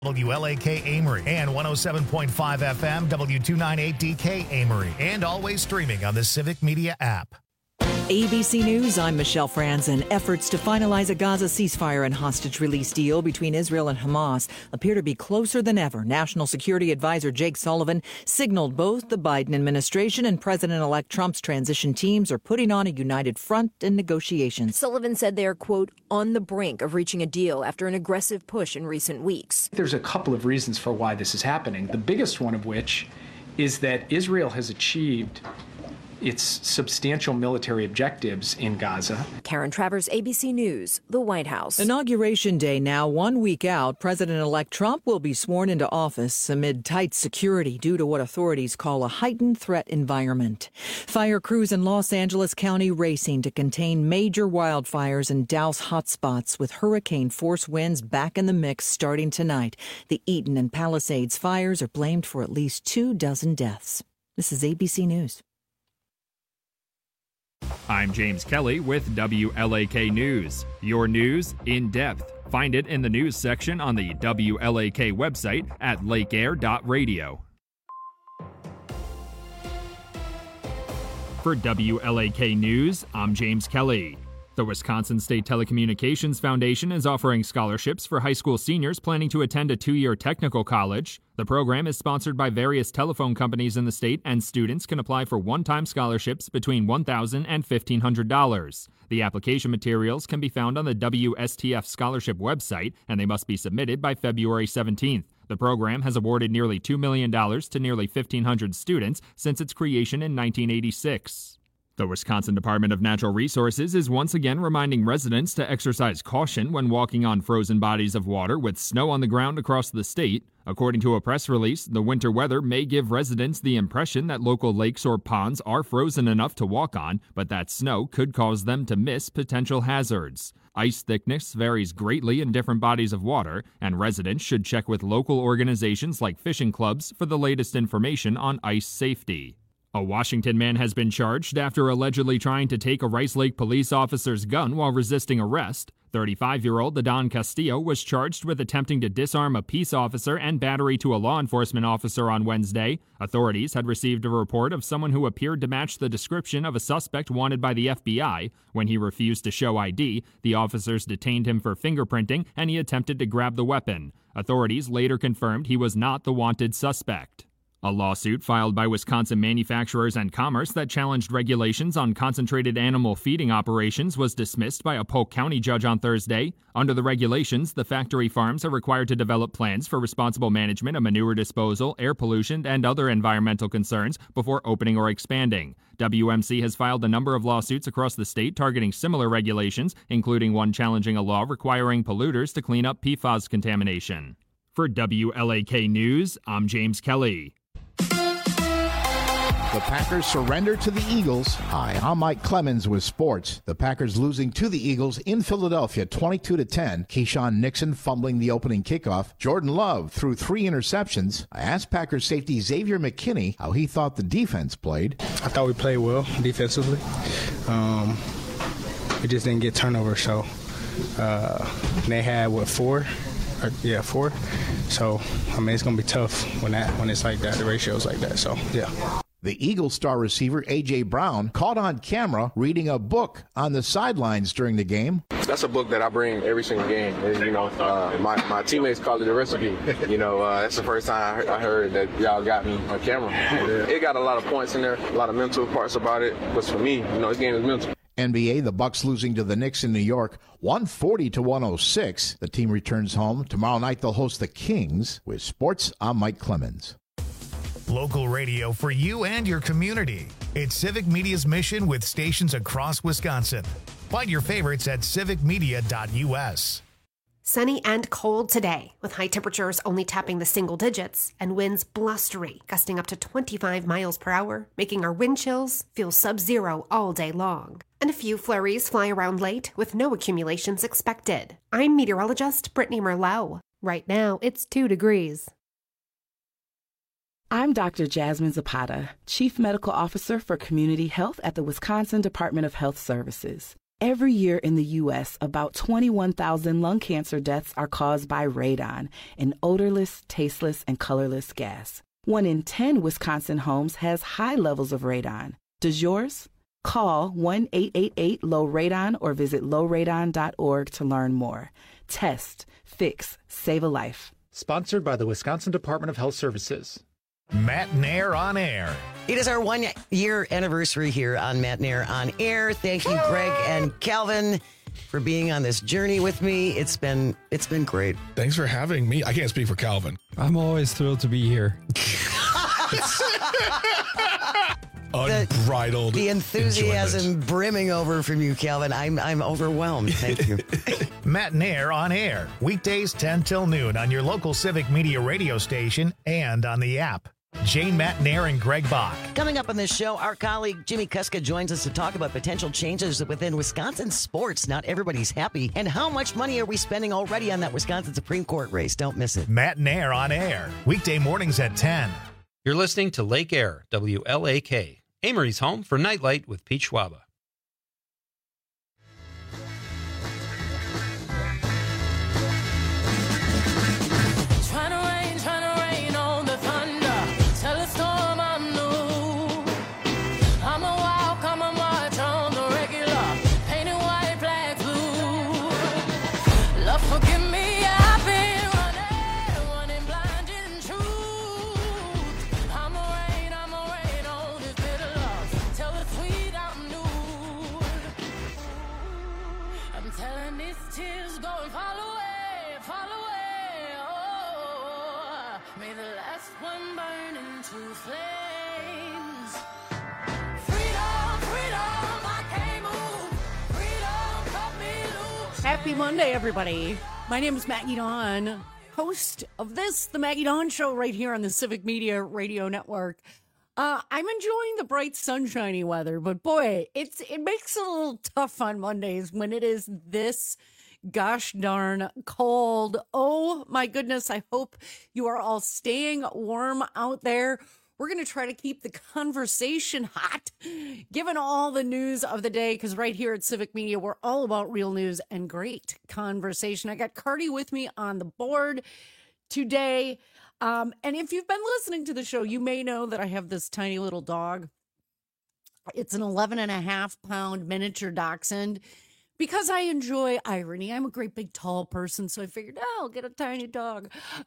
WLAK Amory and 107.5 FM W298DK Amory, and always streaming on the Civic Media app. ABC News, I'm Michelle Franzen. Efforts to finalize a Gaza ceasefire and hostage release deal between Israel and Hamas appear to be closer than ever. National Security Advisor Jake Sullivan signaled both the Biden administration and President-elect Trump's transition teams are putting on a united front in negotiations. Sullivan said they're, quote, on the brink of reaching a deal after an aggressive push in recent weeks. There's a couple of reasons for why this is happening, the biggest one of which is that Israel has achieved its substantial military objectives in Gaza. Karen Travers, ABC News, the White House. Inauguration Day now 1 week out. President-elect Trump will be sworn into office amid tight security due to what authorities call a heightened threat environment. Fire crews in Los Angeles County racing to contain major wildfires and douse hotspots with hurricane force winds back in the mix starting tonight. The Eaton and Palisades fires are blamed for at least 24 deaths. This is ABC News. I'm James Kelly with WLAK News. Your news in depth. Find it in the news section on the WLAK website at lakeair.radio. For WLAK News, I'm James Kelly. The Wisconsin State Telecommunications Foundation is offering scholarships for high school seniors planning to attend a 2-year technical college. The program is sponsored by various telephone companies in the state, and students can apply for one-time scholarships between $1,000 and $1,500. The application materials can be found on the WSTF Scholarship website, and they must be submitted by February 17th. The program has awarded nearly $2 million to nearly 1,500 students since its creation in 1986. The Wisconsin Department of Natural Resources is once again reminding residents to exercise caution when walking on frozen bodies of water with snow on the ground across the state. According to a press release, the winter weather may give residents the impression that local lakes or ponds are frozen enough to walk on, but that snow could cause them to miss potential hazards. Ice thickness varies greatly in different bodies of water, and residents should check with local organizations like fishing clubs for the latest information on ice safety. A Washington man has been charged after allegedly trying to take a Rice Lake police officer's gun while resisting arrest. 35-year-old Adon Castillo was charged with attempting to disarm a peace officer and battery to a law enforcement officer on Wednesday. Authorities had received a report of someone who appeared to match the description of a suspect wanted by the FBI. When he refused to show ID, the officers detained him for fingerprinting, and he attempted to grab the weapon. Authorities later confirmed he was not the wanted suspect. A lawsuit filed by Wisconsin Manufacturers and Commerce that challenged regulations on concentrated animal feeding operations was dismissed by a Polk County judge on Thursday. Under the regulations, the factory farms are required to develop plans for responsible management of manure disposal, air pollution, and other environmental concerns before opening or expanding. WMC has filed a number of lawsuits across the state targeting similar regulations, including one challenging a law requiring polluters to clean up PFAS contamination. For WLAK News, I'm James Kelly. The Packers surrender to the Eagles. Hi, I'm Mike Clemens with sports. The Packers losing to the Eagles in Philadelphia 22-10. Keyshawn Nixon fumbling the opening kickoff. Jordan Love threw 3 interceptions. I asked Packers safety Xavier McKinney how he thought the defense played. I thought we played well defensively. We just didn't get turnovers, so they had, 4? 4. So, it's going to be tough when it's like that, the ratio's like that, so, yeah. The Eagles star receiver A.J. Brown caught on camera reading a book on the sidelines during the game. That's a book that I bring every single game. And, my teammates call it a recipe. That's the first time I heard that y'all got me on camera. It got a lot of points in there, a lot of mental parts about it. But for me, this game is mental. NBA, the Bucks losing to the Knicks in New York, 140-106. The team returns home. Tomorrow night they'll host the Kings. With sports, I'm Mike Clemens. Local radio for you and your community. It's Civic Media's mission with stations across Wisconsin. Find your favorites at civicmedia.us. Sunny and cold today, with high temperatures only tapping the single digits and winds blustery, gusting up to 25 miles per hour, making our wind chills feel sub-zero all day long. And a few flurries fly around late with no accumulations expected. I'm meteorologist Brittany Merlot. Right now, it's 2 degrees. I'm Dr. Jasmine Zapata, Chief Medical Officer for Community Health at the Wisconsin Department of Health Services. Every year in the U.S., about 21,000 lung cancer deaths are caused by radon, an odorless, tasteless, and colorless gas. 1 in 10 Wisconsin homes has high levels of radon. Does yours? Call 1-888-LOW-RADON or visit lowradon.org to learn more. Test, fix, save a life. Sponsored by the Wisconsin Department of Health Services. Matt Nair on Air. It is our 1-year anniversary here on Matt Nair on Air. Thank you, Greg and Calvin, for being on this journey with me. It's been great. Thanks for having me. I can't speak for Calvin. I'm always thrilled to be here. Unbridled the enthusiasm enjoyment. Brimming over from you, Calvin. I'm overwhelmed. Thank you. Matt Nair on Air. Weekdays 10 till noon on your local Civic Media radio station and on the app. Jane, Matt Nair, and Greg Bach. Coming up on this show, our colleague Jimmy Kuska joins us to talk about potential changes within Wisconsin sports. Not everybody's happy. And how much money are we spending already on that Wisconsin Supreme Court race? Don't miss it. Matt Nair on Air. Weekday mornings at 10. You're listening to Lake Air, WLAK. Amory's home for Nightlight with Pete Schwaba. Happy Monday, everybody. My name is Maggie Dawn, host of the Maggie Dawn Show right here on the Civic Media Radio Network. I'm enjoying the bright, sunshiny weather, but boy, it makes it a little tough on Mondays when it is this gosh darn cold. Oh my goodness, I hope you are all staying warm out there. We're going to try to keep the conversation hot, given all the news of the day, because right here at Civic Media, we're all about real news and great conversation. I got Cardi with me on the board today. And if you've been listening to the show, you may know that I have this tiny little dog. It's an 11.5-pound miniature dachshund. Because I enjoy irony, I'm a great big tall person, so I figured, I'll get a tiny dog.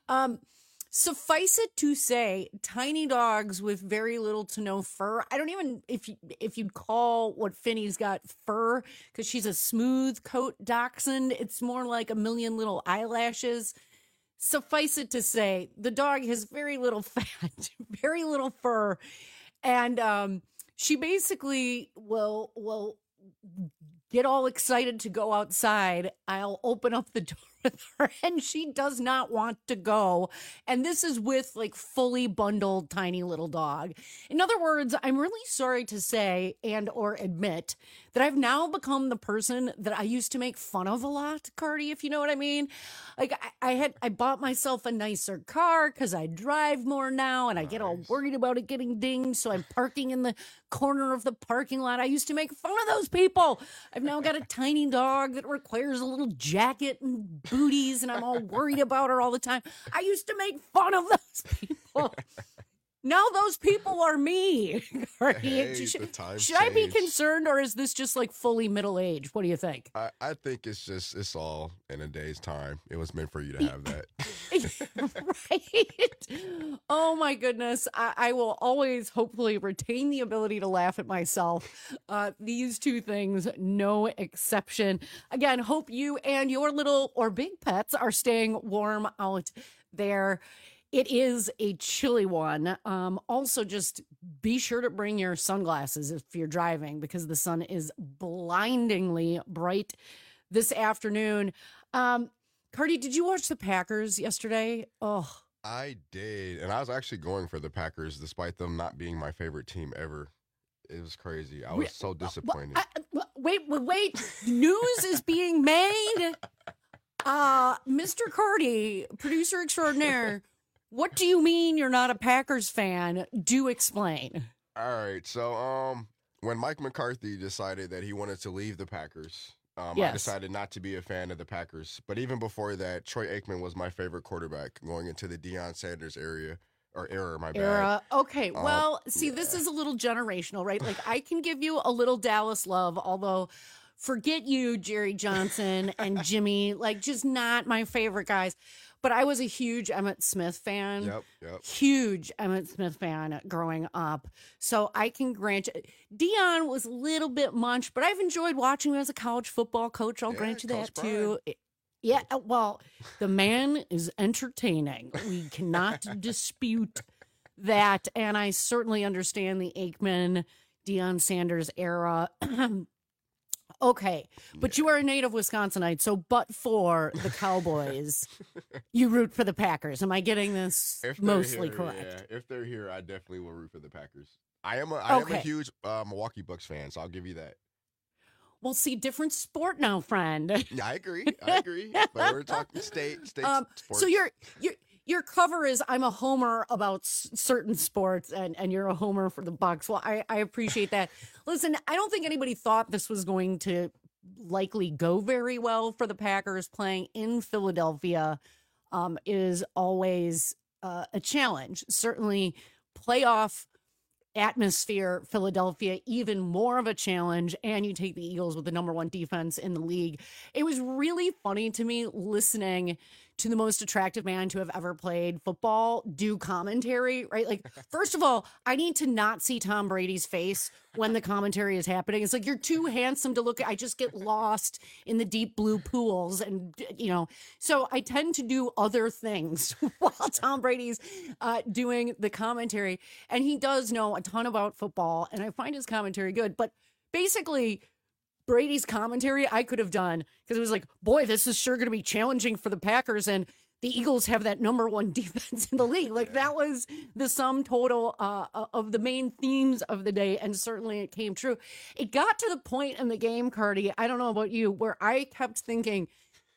Suffice it to say, tiny dogs with very little to no fur. I don't even, if you'd call what Finny's got fur, because she's a smooth coat dachshund. It's more like a million little eyelashes. Suffice it to say, the dog has very little fat, very little fur. And she basically will get all excited to go outside. I'll open up the door with her and she does not want to go. And this is with like fully bundled tiny little dog. In other words, I'm really sorry to say and or admit that I've now become the person that I used to make fun of a lot, Cardi, if you know what I mean. Like I bought myself a nicer car because I drive more now and I get all worried about it getting dinged. So I'm parking in the corner of the parking lot. I used to make fun of those people. I've now got a tiny dog that requires a little jacket and booties and I'm all worried about her all the time. I used to make fun of those people. Now those people are me. Hey, should I be concerned or is this just like fully middle age? What do you think? I think it's all in a day's time. It was meant for you to have that. Right? Oh my goodness. I will always hopefully retain the ability to laugh at myself. These two things, no exception. Again, hope you and your little or big pets are staying warm out there. It is a chilly one. Also, just be sure to bring your sunglasses if you're driving because the sun is blindingly bright this afternoon. Cardi, did you watch the Packers yesterday? Oh, I did. And I was actually going for the Packers despite them not being my favorite team ever. It was crazy. I was so disappointed. Wait. News is being made. Mr. Cardi, producer extraordinaire. What do you mean you're not a Packers fan? Do explain. All right. So, when Mike McCarthy decided that he wanted to leave the Packers, I decided not to be a fan of the Packers. But even before that, Troy Aikman was my favorite quarterback going into the Deion Sanders era, my bad. Okay, well, see, this is a little generational, right? Like, I can give you a little Dallas love, although forget you, Jerry Johnson and Jimmy, like, just not my favorite guys. But I was a huge Emmitt Smith fan. Yep. Huge Emmitt Smith fan growing up. So I can grant you, Deion was a little bit much, but I've enjoyed watching him as a college football coach. I'll grant you that too. Yeah, well, the man is entertaining. We cannot dispute that. And I certainly understand the Aikman, Deion Sanders era. Okay, but you are a native Wisconsinite, so but for the Cowboys, you root for the Packers. Am I getting this mostly correct? Yeah, if they're here, I definitely will root for the Packers. I am a huge Milwaukee Bucks fan, so I'll give you that. Well, see, different sport now, friend. Yeah, I agree. But we're talking state sports. So your cover is I'm a homer about certain sports, and you're a homer for the Bucks. Well, I appreciate that. Listen, I don't think anybody thought this was going to likely go very well for the Packers. Playing in Philadelphia is always a challenge. Certainly, playoff atmosphere, Philadelphia, even more of a challenge, and you take the Eagles with the number one defense in the league. It was really funny to me listening to the most attractive man to have ever played football do commentary, right? Like, first of all, I need to not see Tom Brady's face when the commentary is happening. It's like, you're too handsome to look at. I just get lost in the deep blue pools. And, so I tend to do other things while Tom Brady's doing the commentary. And he does know a ton about football, and I find his commentary good. But basically, Brady's commentary I could have done, because it was like, boy, this is sure going to be challenging for the Packers, and the Eagles have that number one defense in the league. Like, that was the sum total of the main themes of the day, and certainly it came true. It got to the point in the game, Cardi, I don't know about you, where I kept thinking,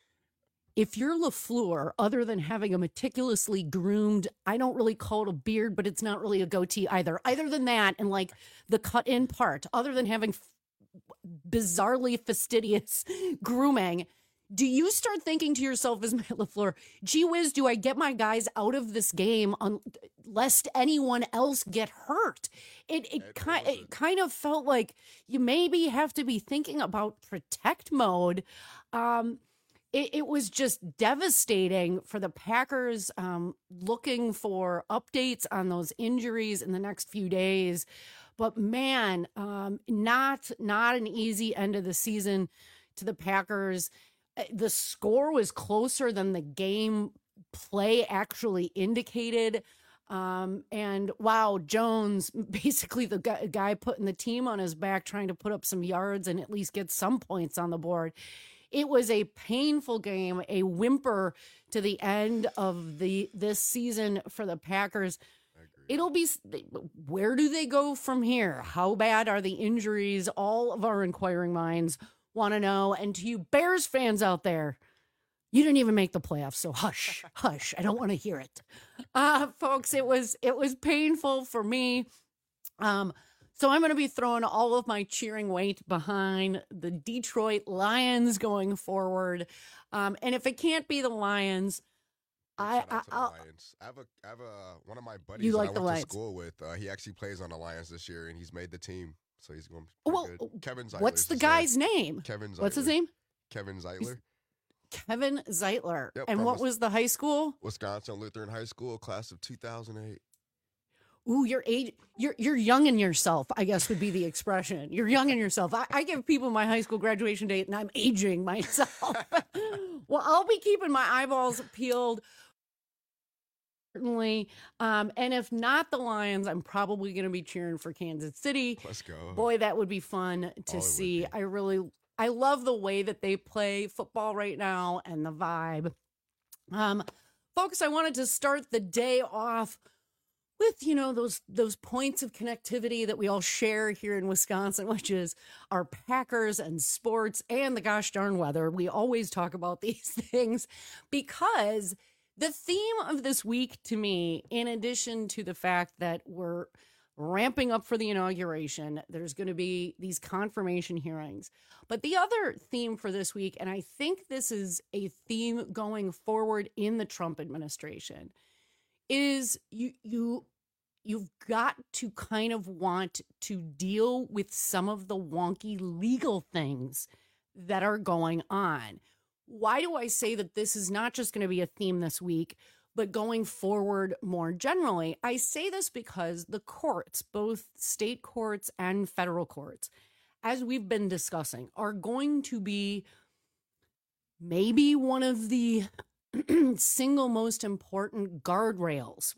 if you're LaFleur, other than having a meticulously groomed, I don't really call it a beard, but it's not really a goatee either. Other than that, and like the cut-in part, other than having bizarrely fastidious grooming, do you start thinking to yourself as Matt LaFleur, gee whiz, do I get my guys out of this game lest anyone else get hurt? It kind of felt like you maybe have to be thinking about protect mode. It was just devastating for the Packers, looking for updates on those injuries in the next few days. But man, not an easy end of the season to the Packers. The score was closer than the game play actually indicated. And wow, Jones, basically the guy putting the team on his back, trying to put up some yards and at least get some points on the board. It was a painful game, a whimper to the end of this season for the Packers. It'll be, where do they go from here? How bad are the injuries? All of our inquiring minds want to know. And to you Bears fans out there, you didn't even make the playoffs, so hush. I don't want to hear it. Folks, it was painful for me. So I'm going to be throwing all of my cheering weight behind the Detroit Lions going forward. And if it can't be the Lions, I have one of my buddies that I went to school with. He actually plays on the Lions this year, and he's made the team, so he's going good. Kevin Zeitler. What's the guy's name? Kevin Zeitler. What's his name? Kevin Zeitler. Kevin Zeitler. Yep, and what was the high school? Wisconsin Lutheran High School, class of 2008. Ooh, you're young in yourself, I guess would be the expression. You're young in yourself. I give people my high school graduation date, and I'm aging myself. Well, I'll be keeping my eyeballs peeled. Certainly. And if not the Lions, I'm probably going to be cheering for Kansas City. Let's go. Boy, that would be fun to see. I love the way that they play football right now and the vibe. Folks, I wanted to start the day off with, those points of connectivity that we all share here in Wisconsin, which is our Packers and sports and the gosh darn weather. We always talk about these things because the theme of this week to me, in addition to the fact that we're ramping up for the inauguration. There's going to be these confirmation hearings. But the other theme for this week, and I think this is a theme going forward in the Trump administration, is you've got to kind of want to deal with some of the wonky legal things that are going on. Why do I say that this is not just going to be a theme this week, but going forward more generally? I say this because the courts, both state courts and federal courts, as we've been discussing, are going to be maybe one of the single most important guardrails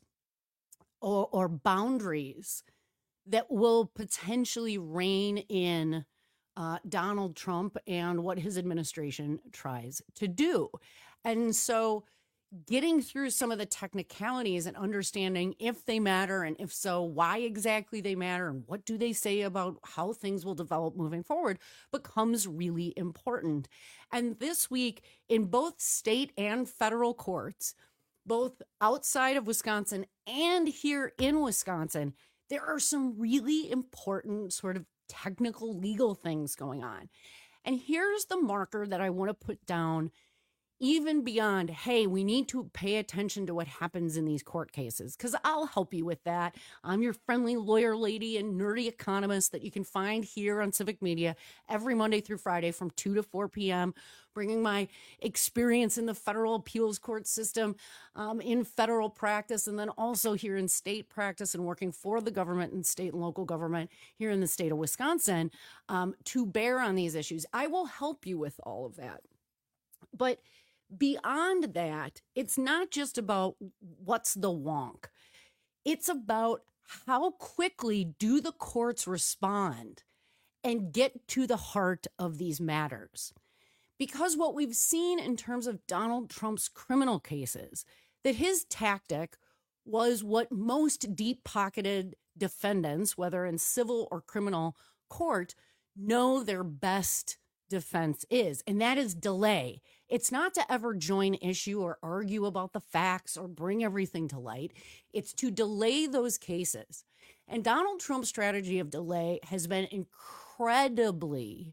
or boundaries that will potentially rein in Donald Trump and what his administration tries to do. And so getting through some of the technicalities and understanding if they matter, and if so, why exactly they matter, and what do they say about how things will develop moving forward becomes really important. And this week, in both state and federal courts, both outside of Wisconsin and here in Wisconsin, there are some really important sort of technical legal things going on. And here's the marker that I want to put down, even beyond, hey, we need to pay attention to what happens in these court cases, because I'll help you with that. I'm your friendly lawyer lady and nerdy economist that you can find here on Civic Media every Monday through Friday from 2 to 4 p.m., bringing my experience in the federal appeals court system, in federal practice, and then also here in state practice and working for the government and state and local government here in the state of Wisconsin, to bear on these issues. I will help you with all of that. But beyond that, it's not just about what's the wonk. It's about how quickly do the courts respond and get to the heart of these matters. Because what we've seen in terms of Donald Trump's criminal cases, that his tactic was what most deep-pocketed defendants, whether in civil or criminal court, know their best defense is, and that is delay. It's not to ever join issue or argue about the facts or bring everything to light. It's to delay those cases. And Donald Trump's strategy of delay has been incredibly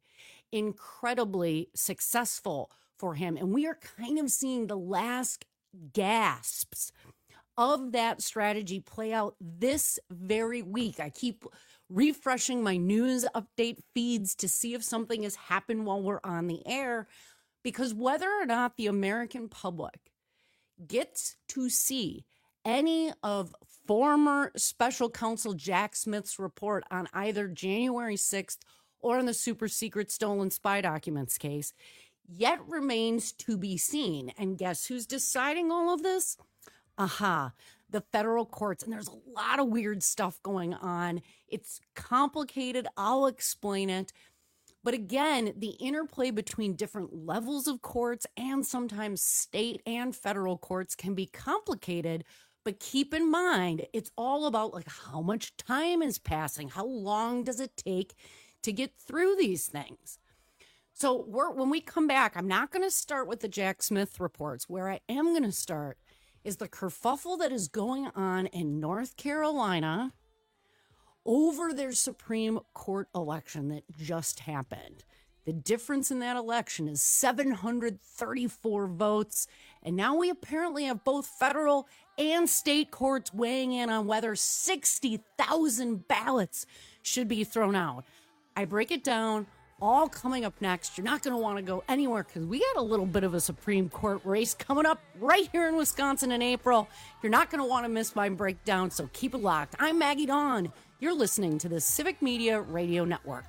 successful for him. And we are kind of seeing the last gasps of that strategy play out this very week. I keep refreshing my news update feeds to see if something has happened while we're on the air, because whether or not the American public gets to see any of former special counsel Jack Smith's report on either January 6th or on the super secret stolen spy documents case yet remains to be seen. And guess who's deciding all of this? The federal courts. And there's a lot of weird stuff going on. It's complicated. I'll explain it. But again, the interplay between different levels of courts and sometimes state and federal courts can be complicated. But keep in mind, it's all about like how much time is passing. How long does it take to get through these things? So when we come back, I'm not going to start with the Jack Smith reports. Where I am going to start is the kerfuffle that is going on in North Carolina over their Supreme Court election that just happened. The difference in that election is 734 votes. And now we apparently have both federal and state courts weighing in on whether 60,000 ballots should be thrown out. I break it down. All coming up next. You're not going to want to go anywhere because we got a little bit of a Supreme Court race coming up right here in Wisconsin in April. You're not going to want to miss my breakdown, so keep it locked. I'm Maggie Dawn. You're listening to the Civic Media Radio Network.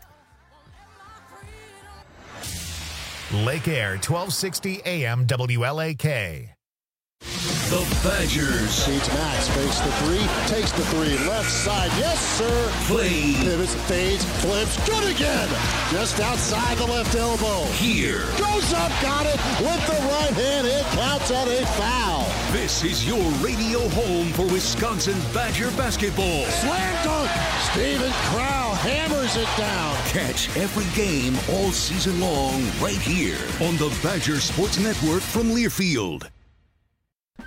Lake Air, 1260 AM WLAK. The Badgers. Feeds Max, fakes the three, takes the three, left side, yes sir. Play. Pivots, fades, flips, good again. Just outside the left elbow. Here. Goes up, got it, with the right hand, it counts at a foul. This is your radio home for Wisconsin Badger basketball. Slam dunk, Steven Crowl hammers it down. Catch every game all season long right here on the Badger Sports Network from Learfield.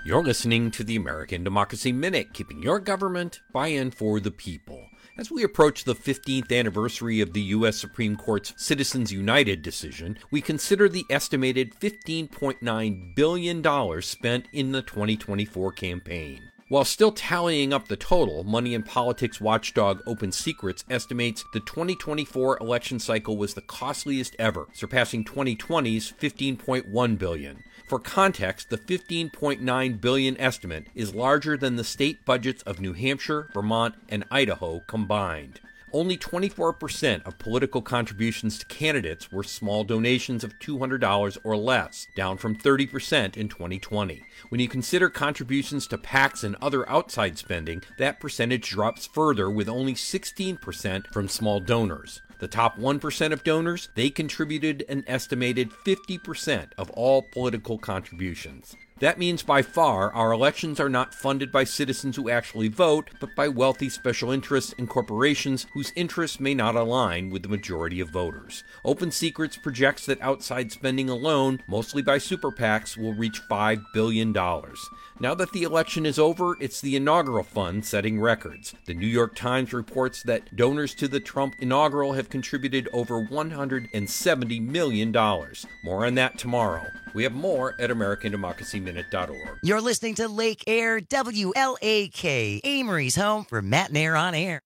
You're listening to the American Democracy Minute, keeping your government by and for the people. As we approach the 15th anniversary of the U.S. Supreme Court's Citizens United decision, we consider the estimated $15.9 billion spent in the 2024 campaign. While still tallying up the total, money and politics watchdog Open Secrets estimates the 2024 election cycle was the costliest ever, surpassing 2020's $15.1 billion. For context, the $15.9 billion estimate is larger than the state budgets of New Hampshire, Vermont, and Idaho combined. Only 24% of political contributions to candidates were small donations of $200 or less, down from 30% in 2020. When you consider contributions to PACs and other outside spending, that percentage drops further, with only 16% from small donors. The top 1% of donors, they contributed an estimated 50% of all political contributions. That means by far our elections are not funded by citizens who actually vote, but by wealthy special interests and corporations whose interests may not align with the majority of voters. Open Secrets projects that outside spending alone, mostly by super PACs, will reach $5 billion. Now that the election is over, it's the inaugural fund setting records. The New York Times reports that donors to the Trump inaugural have contributed over $170 million. More on that tomorrow. We have more at AmericanDemocracyMinute.org. You're listening to Lake Air, WLAK, Amory's home for Matt and Air on Air.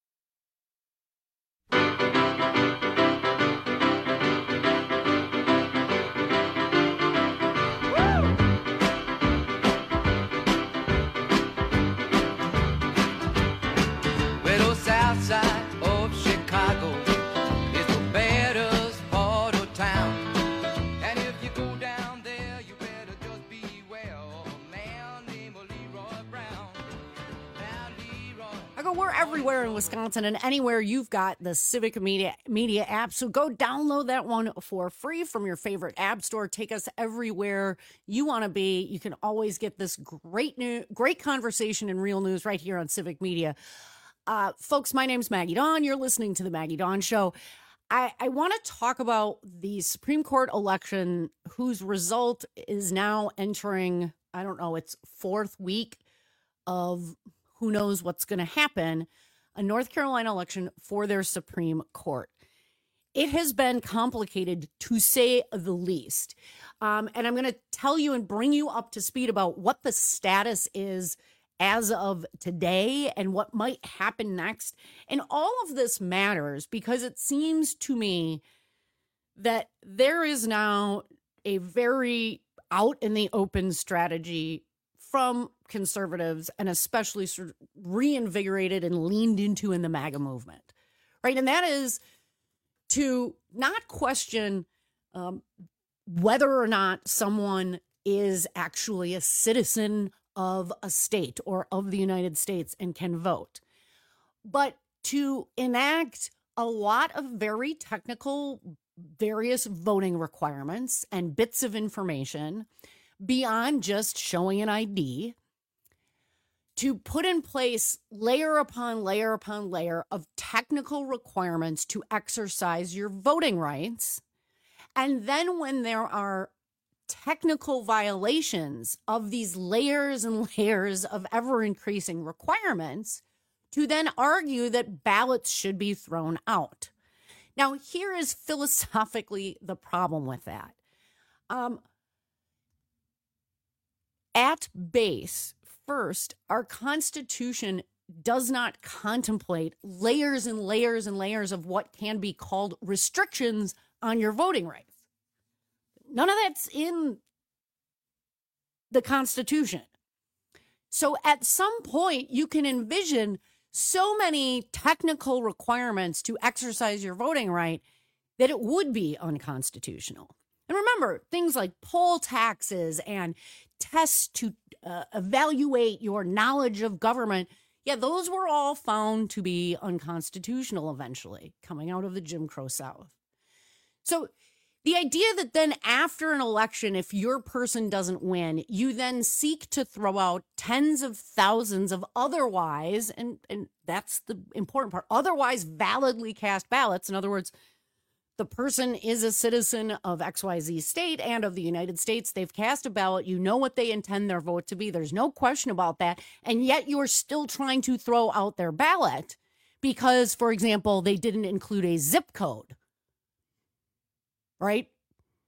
Well, the south side of Chicago is the baddest part of town. And if you go down there, you better just beware of a man named Leroy Brown. Now, Leroy. I go, we're everywhere in Wisconsin, and anywhere you've got the Civic Media app. So go download that one for free from your favorite app store. Take us everywhere you want to be. You can always get this great conversation and real news right here on Civic Media. Folks, my name's Maggie Dawn. You're listening to the Maggie Dawn Show. I want to talk about the Supreme Court election, whose result is now entering, I don't know, its fourth week of who knows what's going to happen, a North Carolina election for their Supreme Court. It has been complicated, to say the least. And I'm going to tell you and bring you up to speed about what the status is as of today and what might happen next. And all of this matters because it seems to me that there is now a very out in the open strategy from conservatives, and especially sort of reinvigorated and leaned into in the MAGA movement, right? And that is to not question whether or not someone is actually a citizen of a state or of the United States and can vote, but to enact a lot of very technical, various voting requirements and bits of information beyond just showing an ID, to put in place layer upon layer upon layer of technical requirements to exercise your voting rights. And then when there are technical violations of these layers and layers of ever-increasing requirements, to then argue that ballots should be thrown out. Now, here is philosophically the problem with that. At base, first, our Constitution does not contemplate layers and layers and layers of what can be called restrictions on your voting rights. None of that's in the Constitution. So at some point, you can envision so many technical requirements to exercise your voting right that it would be unconstitutional. And remember, things like poll taxes and tests to evaluate your knowledge of government, yeah, those were all found to be unconstitutional eventually, coming out of the Jim Crow South. So the idea that then after an election, if your person doesn't win, you then seek to throw out tens of thousands of otherwise, and that's the important part, otherwise validly cast ballots. In other words, the person is a citizen of XYZ state and of the United States. They've cast a ballot. You know what they intend their vote to be. There's no question about that. And yet you're still trying to throw out their ballot because, for example, they didn't include a zip code. Right?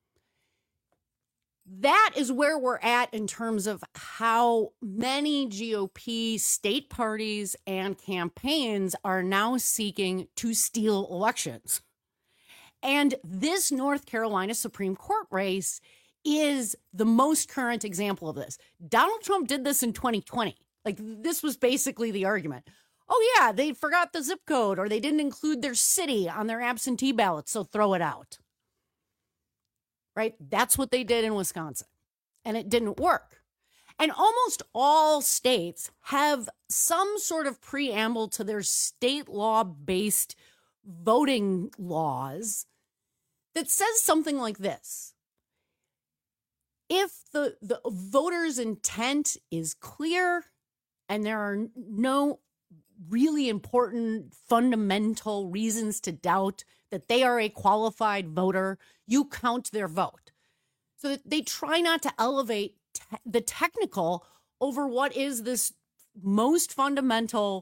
That is where we're at in terms of how many GOP state parties and campaigns are now seeking to steal elections. And this North Carolina Supreme Court race is the most current example of this. Donald Trump did this in 2020. Like, this was basically the argument. Oh, yeah, they forgot the zip code or they didn't include their city on their absentee ballot, so throw it out. Right? That's what they did in Wisconsin. And it didn't work. And almost all states have some sort of preamble to their state law-based voting laws that says something like this. If the voter's intent is clear and there are no really important fundamental reasons to doubt that they are a qualified voter, you count their vote. So that they try not to elevate the technical over what is this the most fundamental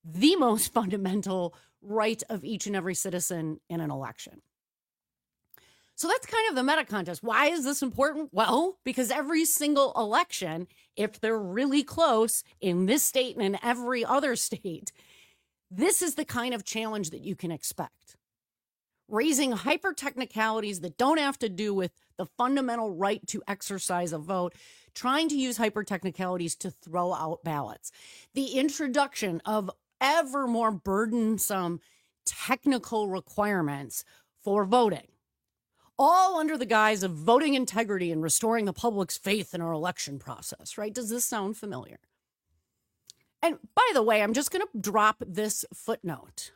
right of each and every citizen in an election. So that's kind of the meta contest. Why is this important? Well, because every single election, if they're really close in this state and in every other state, this is the kind of challenge that you can expect. Raising hyper technicalities that don't have to do with the fundamental right to exercise a vote, trying to use hyper technicalities to throw out ballots. The introduction of ever more burdensome technical requirements for voting, all under the guise of voting integrity and restoring the public's faith in our election process, right? Does this sound familiar? And by the way, I'm just going to drop this footnote.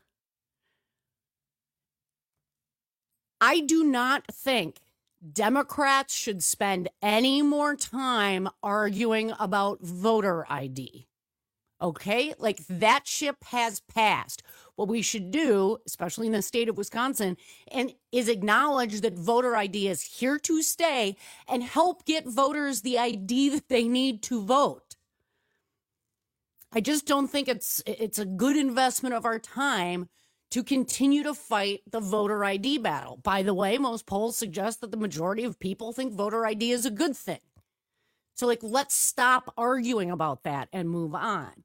I do not think Democrats should spend any more time arguing about voter ID. Okay? Like, that ship has passed. What we should do, especially in the state of Wisconsin, is acknowledge that voter ID is here to stay and help get voters the ID that they need to vote. I just don't think it's a good investment of our time to continue to fight the voter ID battle. By the way, most polls suggest that the majority of people think voter ID is a good thing. So, like, let's stop arguing about that and move on.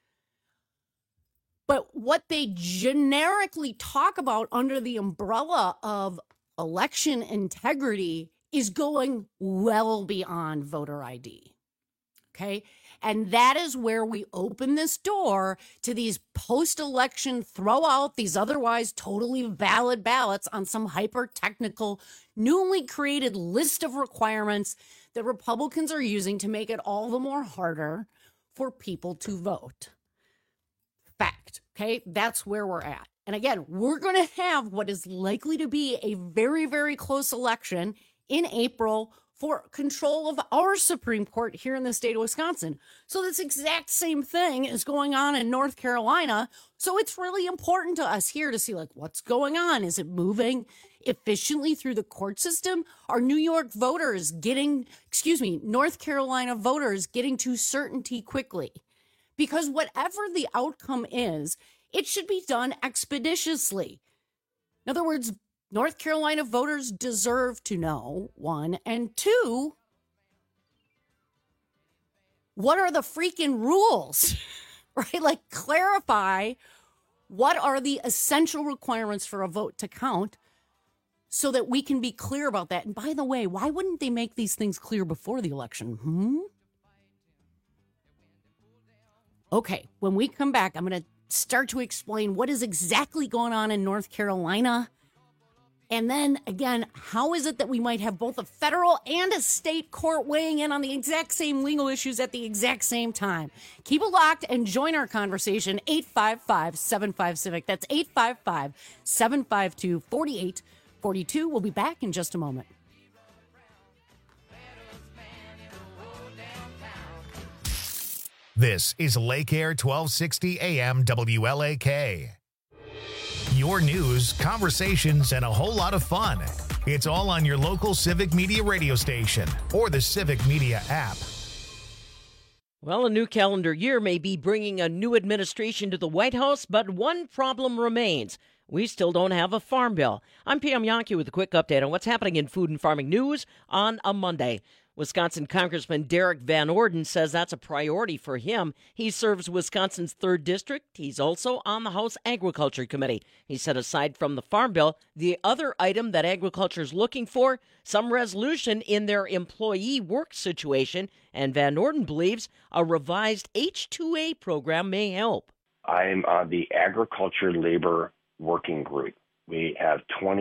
But what they generically talk about under the umbrella of election integrity is going well beyond voter ID. Okay? And that is where we open this door to these post-election throw out these otherwise totally valid ballots on some hyper-technical, newly created list of requirements that Republicans are using to make it all the more harder for people to vote. Fact, okay? That's where we're at. And again, we're going to have what is likely to be a very, very close election in April for control of our Supreme Court here in the state of Wisconsin. So this exact same thing is going on in North Carolina. So it's really important to us here to see, like, what's going on? Is it moving efficiently through the court system? Are North Carolina voters getting to certainty quickly? Because whatever the outcome is, it should be done expeditiously. In other words, North Carolina voters deserve to know, one, and two, what are the freaking rules, right? Like, clarify what are the essential requirements for a vote to count so that we can be clear about that. And by the way, why wouldn't they make these things clear before the election? Okay, when we come back, I'm going to start to explain what is exactly going on in North Carolina. And then, again, how is it that we might have both a federal and a state court weighing in on the exact same legal issues at the exact same time? Keep it locked and join our conversation, 855-75-CIVIC. That's 855-752-4842. We'll be back in just a moment. This is Lake Air 1260 AM WLAK. Your news, conversations, and a whole lot of fun. It's all on your local Civic Media radio station or the Civic Media app. Well, a new calendar year may be bringing a new administration to the White House, but one problem remains. We still don't have a farm bill. I'm Pam Yonke with a quick update on what's happening in food and farming news on a Monday. Wisconsin Congressman Derek Van Orden says that's a priority for him. He serves Wisconsin's 3rd District. He's also on the House Agriculture Committee. He said aside from the farm bill, the other item that agriculture is looking for, some resolution in their employee work situation, and Van Orden believes a revised H-2A program may help. I'm on the Agriculture Labor Working Group. We have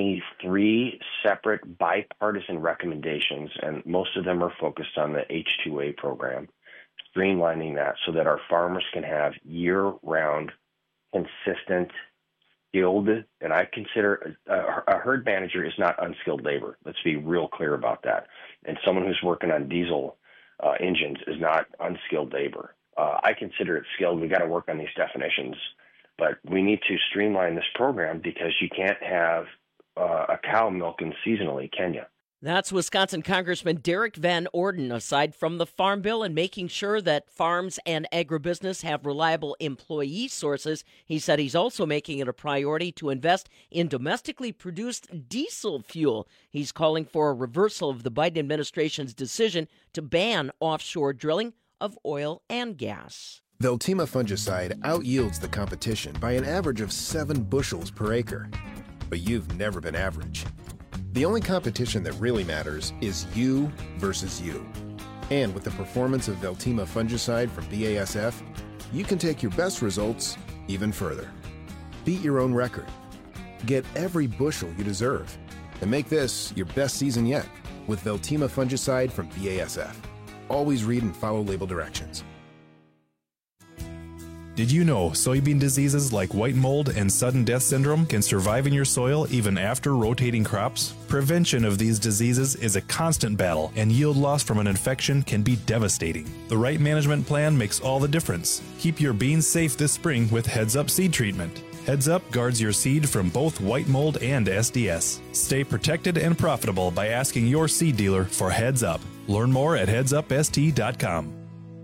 23 separate bipartisan recommendations, and most of them are focused on the H-2A program, streamlining that so that our farmers can have year-round, consistent, skilled, and I consider a herd manager is not unskilled labor. Let's be real clear about that. And someone who's working on diesel engines is not unskilled labor. I consider it skilled. We got to work on these definitions. But we need to streamline this program because you can't have a cow milking seasonally, can you? That's Wisconsin Congressman Derek Van Orden. Aside from the farm bill and making sure that farms and agribusiness have reliable employee sources, he said he's also making it a priority to invest in domestically produced diesel fuel. He's calling for a reversal of the Biden administration's decision to ban offshore drilling of oil and gas. Veltima fungicide outyields the competition by an average of 7 bushels per acre. But you've never been average. The only competition that really matters is you versus you. And with the performance of Veltima fungicide from BASF, you can take your best results even further. Beat your own record. Get every bushel you deserve. And make this your best season yet with Veltima fungicide from BASF. Always read and follow label directions. Did you know soybean diseases like white mold and sudden death syndrome can survive in your soil even after rotating crops? Prevention of these diseases is a constant battle, and yield loss from an infection can be devastating. The right management plan makes all the difference. Keep your beans safe this spring with Heads Up seed treatment. Heads Up guards your seed from both white mold and SDS. Stay protected and profitable by asking your seed dealer for Heads Up. Learn more at headsupst.com.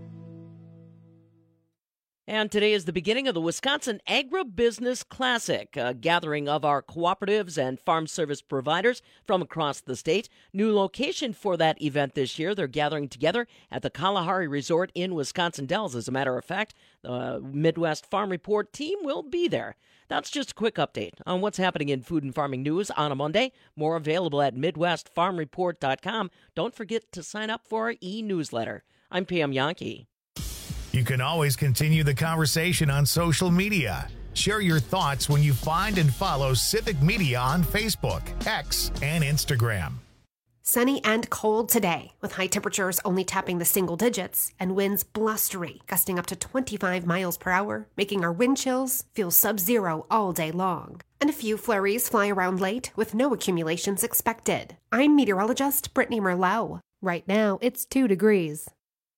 And today is the beginning of the Wisconsin Agribusiness Classic, a gathering of our cooperatives and farm service providers from across the state. New location for that event this year. They're gathering together at the Kalahari Resort in Wisconsin Dells. As a matter of fact, the Midwest Farm Report team will be there. That's just a quick update on what's happening in food and farming news on a Monday. More available at MidwestFarmReport.com. Don't forget to sign up for our e-newsletter. I'm Pam Yonke. You can always continue the conversation on social media. Share your thoughts when you find and follow Civic Media on Facebook, X, and Instagram. Sunny and cold today, with high temperatures only tapping the single digits and winds blustery, gusting up to 25 miles per hour, making our wind chills feel sub-zero all day long. And a few flurries fly around late, with no accumulations expected. I'm meteorologist Brittany Merlot. Right now, it's 2 degrees.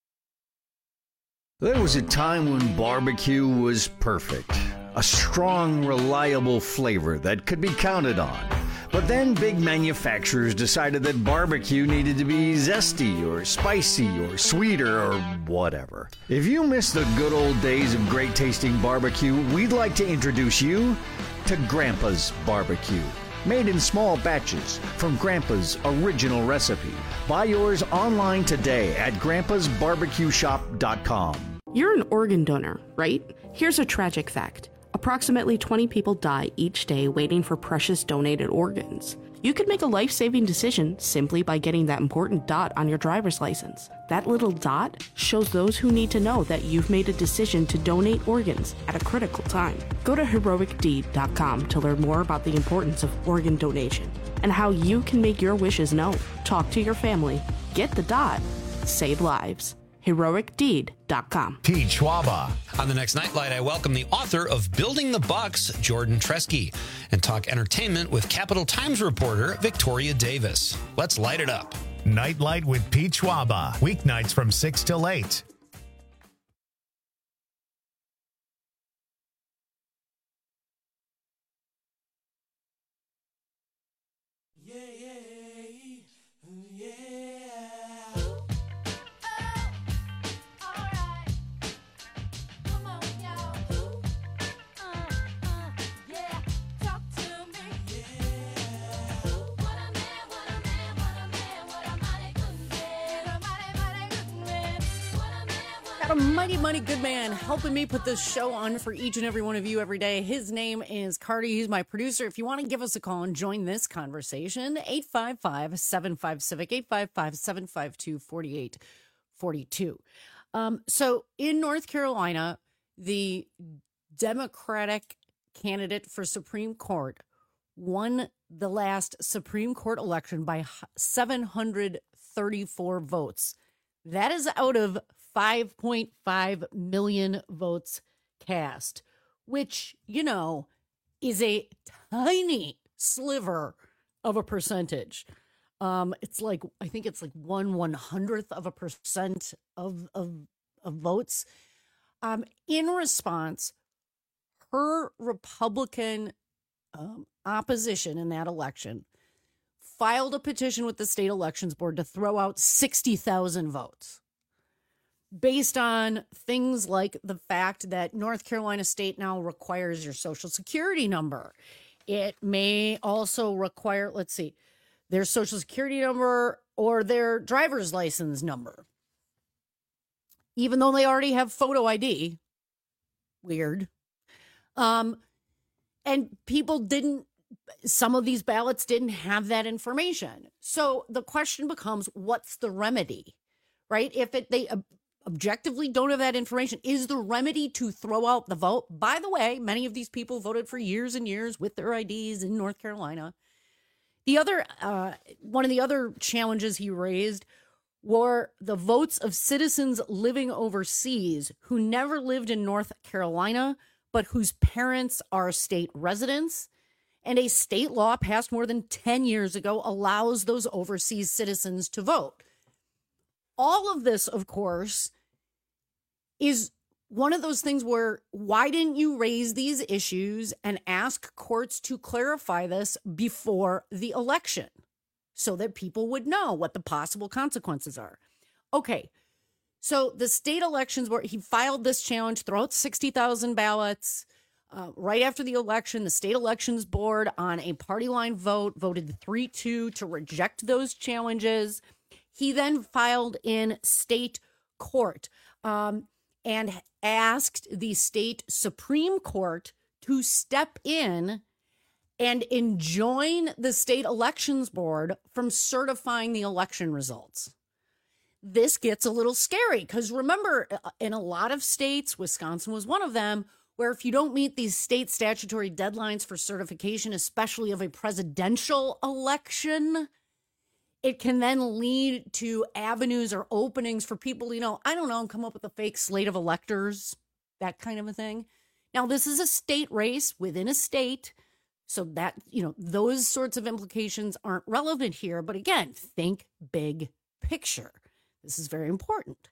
There was a time when barbecue was perfect. A strong, reliable flavor that could be counted on. But then big manufacturers decided that barbecue needed to be zesty or spicy or sweeter or whatever. If you miss the good old days of great tasting barbecue, we'd like to introduce you to Grandpa's Barbecue. Made in small batches from Grandpa's original recipe. Buy yours online today at grandpasbarbecueshop.com. You're an organ donor, right? Here's a tragic fact. Approximately 20 people die each day waiting for precious donated organs. You could make a life-saving decision simply by getting that important dot on your driver's license. That little dot shows those who need to know that you've made a decision to donate organs at a critical time. Go to heroicdeed.com to learn more about the importance of organ donation and how you can make your wishes known. Talk to your family. Get the dot. Save lives. heroicdeed.com. Pete Schwaba. On the next Nightlight, I welcome the author of Building the Bucks, Jordan Tresky, and talk entertainment with Capital Times reporter Victoria Davis. Let's light it up. Nightlight with Pete Schwaba. Weeknights from 6 till 8. A mighty, mighty good man helping me put this show on for each and every one of you every day. His name is Cardi. He's my producer. If you want to give us a call and join this conversation, 855-75-CIVIC, 855-752-4842. So in North Carolina, the Democratic candidate for Supreme Court won the last Supreme Court election by 734 votes. That is out of 5.5 million votes cast, which, you know, is a tiny sliver of a percentage. It's like, I think it's like 1/100th% of votes. In response, her Republican opposition in that election filed a petition with the state elections board to throw out 60,000 votes based on things like the fact that North Carolina state now requires your social security number. It may also require, their social security number or their driver's license number, even though they already have photo ID. Weird. And some of these ballots didn't have that information. So the question becomes, what's the remedy, right? If they objectively don't have that information, is the remedy to throw out the vote? By the way, many of these people voted for years and years with their IDs in North Carolina. The other, one of the other challenges he raised were the votes of citizens living overseas who never lived in North Carolina, but whose parents are state residents. And a state law passed more than 10 years ago allows those overseas citizens to vote. All of this, of course, is one of those things where, why didn't you raise these issues and ask courts to clarify this before the election so that people would know what the possible consequences are? Okay, so the state elections board, he filed this challenge, throw out 60,000 ballots. Right after the election, the state elections board on a party line vote voted 3-2 to reject those challenges. He then filed in state court and asked the state Supreme Court to step in and enjoin the state elections board from certifying the election results. This gets a little scary because remember, in a lot of states, Wisconsin was one of them, where if you don't meet these state statutory deadlines for certification, especially of a presidential election, it can then lead to avenues or openings for people, come up with a fake slate of electors, that kind of a thing. Now, this is a state race within a state, so that, those sorts of implications aren't relevant here. But again, think big picture. This is very important.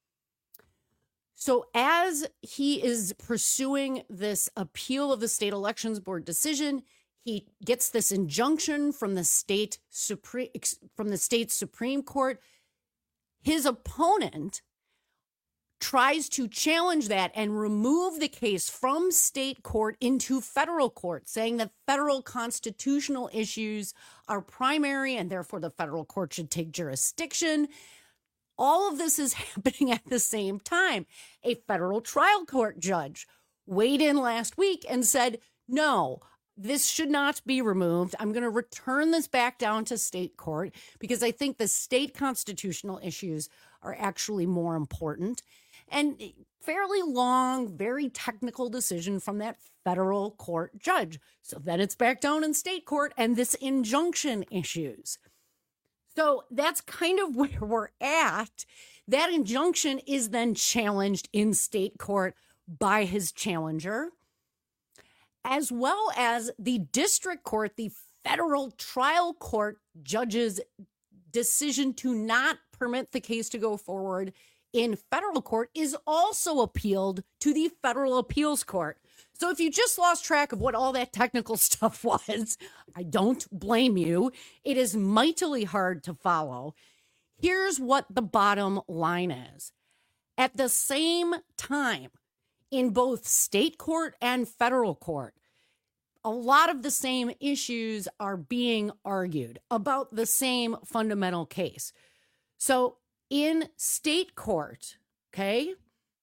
So as he is pursuing this appeal of the state elections board decision, he gets this injunction from the state Supreme Court. His opponent tries to challenge that and remove the case from state court into federal court, saying that federal constitutional issues are primary and therefore the federal court should take jurisdiction. All of this is happening at the same time. A federal trial court judge weighed in last week and said, no, this should not be removed. I'm going to return this back down to state court because I think the state constitutional issues are actually more important. And fairly long, very technical decision from that federal court judge. So then it's back down in state court and this injunction issues. So that's kind of where we're at. That injunction is then challenged in state court by his challenger, as well as the district court, the federal trial court judge's decision to not permit the case to go forward in federal court is also appealed to the federal appeals court. So if you just lost track of what all that technical stuff was, I don't blame you. It is mightily hard to follow. Here's what the bottom line is. At the same time, in both state court and federal court, a lot of the same issues are being argued about the same fundamental case. So in state court, okay,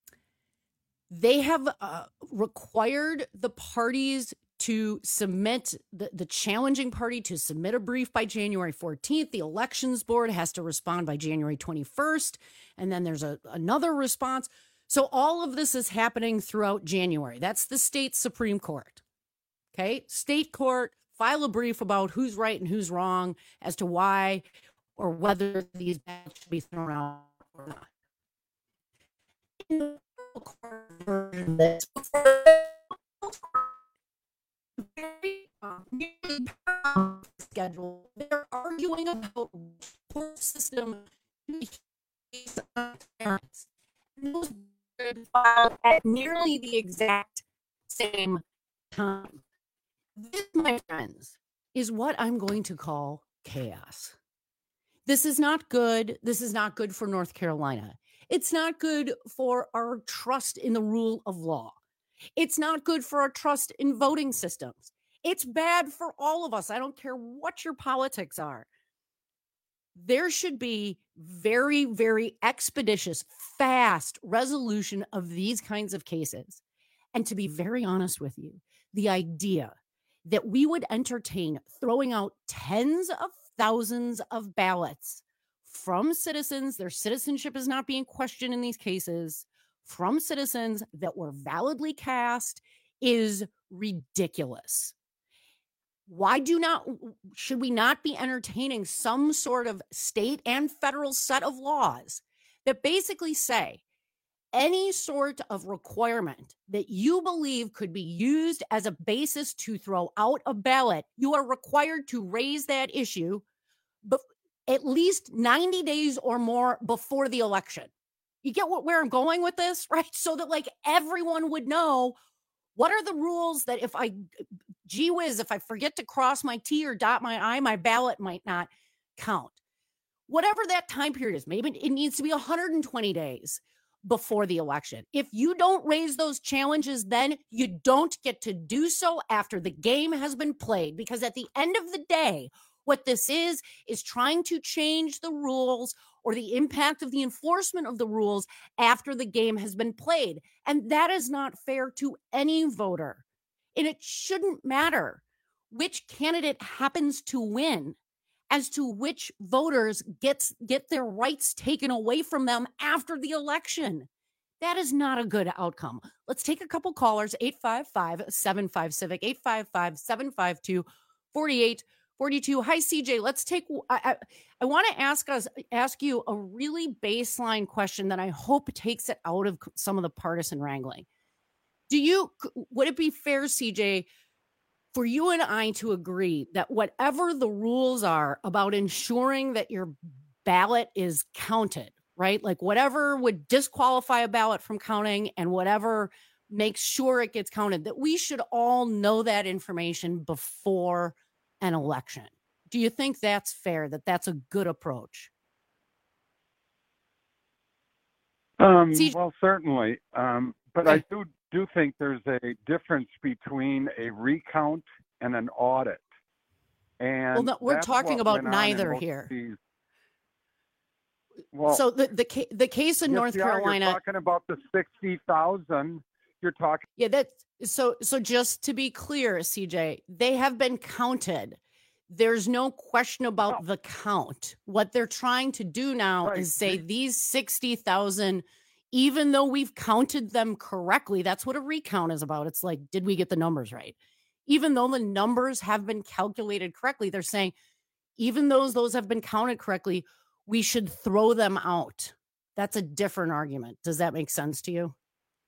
They have required the parties to submit, the challenging party to submit a brief by January 14th. The elections board has to respond by January 21st. And then there's another response. So all of this is happening throughout January. That's the state Supreme Court. Okay. State court, file a brief about who's right and who's wrong as to why or whether these ballots should be thrown out or not. In the court version of this, schedule, they're arguing about court system parents. Those were filed at nearly the exact same time. This, my friends, is what I'm going to call chaos. This is not good. This is not good for North Carolina. It's not good for our trust in the rule of law. It's not good for our trust in voting systems. It's bad for all of us. I don't care what your politics are. There should be very, very expeditious, fast resolution of these kinds of cases. And to be very honest with you, the idea that we would entertain throwing out tens of thousands of ballots from citizens, their citizenship is not being questioned in these cases, from citizens that were validly cast, is ridiculous. Why should we not be entertaining some sort of state and federal set of laws that basically say any sort of requirement that you believe could be used as a basis to throw out a ballot, you are required to raise that issue but at least 90 days or more before the election. You get where I'm going with this, right? So that like everyone would know what are the rules that if I forget to cross my T or dot my I, my ballot might not count. Whatever that time period is, maybe it needs to be 120 days before the election. If you don't raise those challenges, then you don't get to do so after the game has been played. Because at the end of the day, what this is trying to change the rules or the impact of the enforcement of the rules after the game has been played. And that is not fair to any voter. And it shouldn't matter which candidate happens to win as to which voters get their rights taken away from them after the election. That is not a good outcome. Let's take a couple callers, 855-75-CIVIC, 855-752-4842. Hi, CJ. Let's take, I want to ask you a really baseline question that I hope takes it out of some of the partisan wrangling. Would it be fair, CJ, for you and I to agree that whatever the rules are about ensuring that your ballot is counted, right? Like whatever would disqualify a ballot from counting and whatever makes sure it gets counted, that we should all know that information before an election. Do you think that's fair, that that's a good approach? Well, certainly. But I do think there's a difference between a recount and an audit. And well, we're talking about neither here. Well, so the case in North Carolina, you're talking about the 60,000. You're talking. Yeah, that's so just to be clear, CJ, they have been counted. There's no question about the count. What they're trying to do now is say these 60,000, even though we've counted them correctly, that's what a recount is about. It's like, did we get the numbers right? Even though the numbers have been calculated correctly, they're saying, even though those have been counted correctly, we should throw them out. That's a different argument. Does that make sense to you?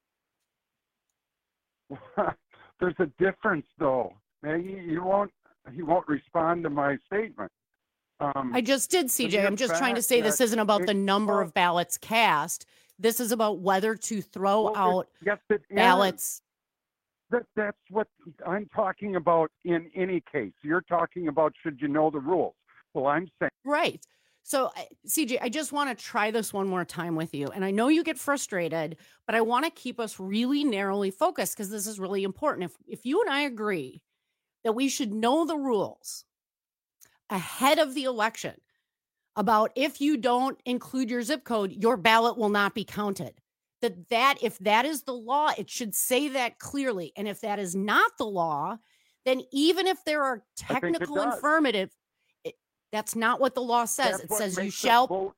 There's a difference, though. He won't respond to my statement. I just did, CJ. I'm just trying to say this isn't about the number of ballots cast. This is about whether to throw out ballots. That's what I'm talking about in any case. You're talking about should you know the rules. Well, I'm saying. Right. So, CJ, I just want to try this one more time with you. And I know you get frustrated, but I want to keep us really narrowly focused because this is really important. If you and I agree that we should know the rules ahead of the election about if you don't include your zip code, your ballot will not be counted. that if that is the law, it should say that clearly. And if that is not the law, then even if there are technical affirmative, that's not what the law says. It says you shall.